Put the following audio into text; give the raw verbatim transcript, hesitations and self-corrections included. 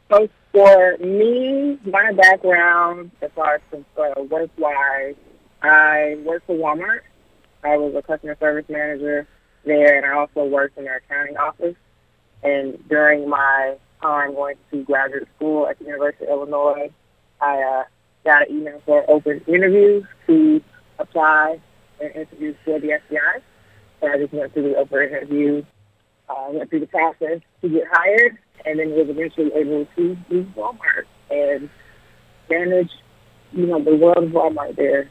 So for me, my background as far as uh, work-wise, I worked for Walmart. I was a customer service manager there, and I also worked in their accounting office. And during my time going to graduate school at the University of Illinois, I uh, got an email for open interviews to apply and interview for the F B I. So I just went through the open interview, uh, went through the process to get hired, and then was eventually able to leave Walmart and manage, you know, the world of Walmart there.